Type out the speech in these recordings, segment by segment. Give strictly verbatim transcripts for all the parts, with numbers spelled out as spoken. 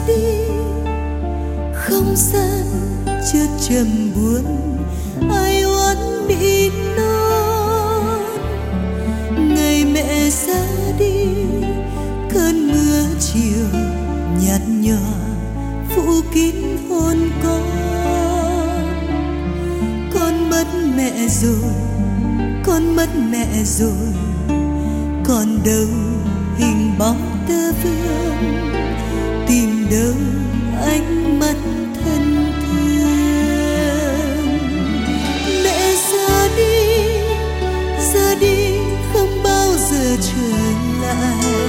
đi, không gian chợt trầm buồn, ai oán bị non. Ngày mẹ ra đi, cơn mưa chiều nhạt nhòa phủ kín hồn con. Con mất mẹ rồi, con mất mẹ rồi, còn đâu hình bóng tơ vương, tìm đâu ánh mắt thân thương. Mẹ ra đi, ra đi không bao giờ trở lại.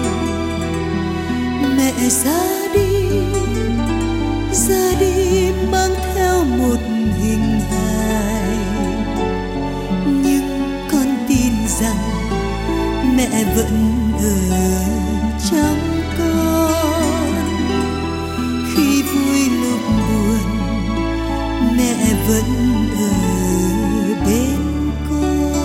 Mẹ ra đi, ra đi mang theo một hình hài, nhưng con tin rằng mẹ vẫn ở trong con. Khi vui lúc buồn, mẹ vẫn ở bên con.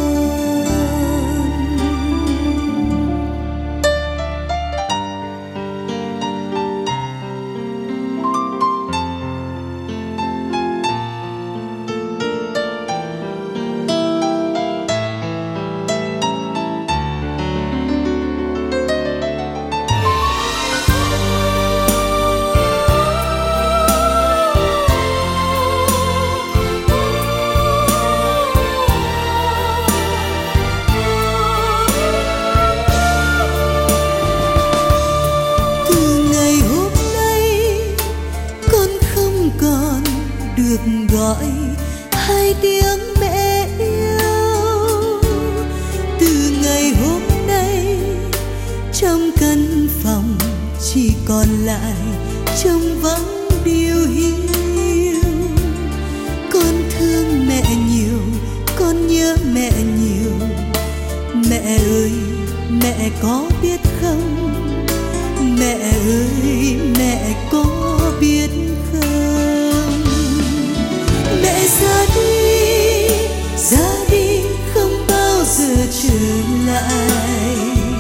Được gọi hai tiếng mẹ yêu, từ ngày hôm nay trong căn phòng chỉ còn lại trông vắng điều hiu. Con thương mẹ nhiều, con nhớ mẹ nhiều. Mẹ ơi, mẹ có biết không? Mẹ ơi, mẹ có biết không? Mẹ ra đi, ra đi không bao giờ trở lại.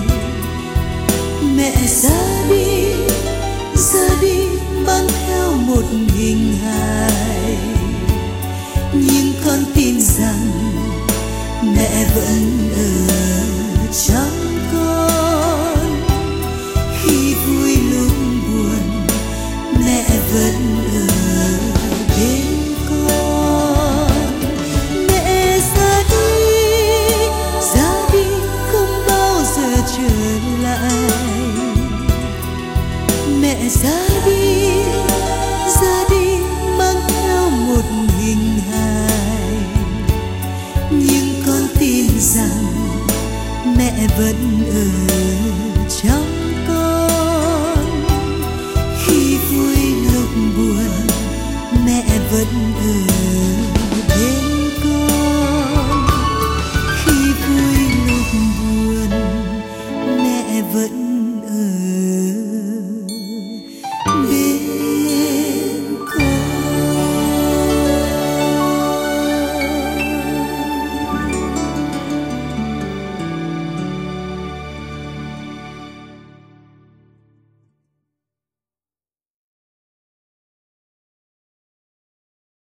Mẹ ra đi, ra đi mang theo một hình hài, nhưng con tin rằng mẹ vẫn ở trong con. Khi vui lúc buồn, mẹ vẫn ở bên. Mẹ ra đi, ra đi mang theo một hình hài, nhưng con tin rằng mẹ vẫn ở trong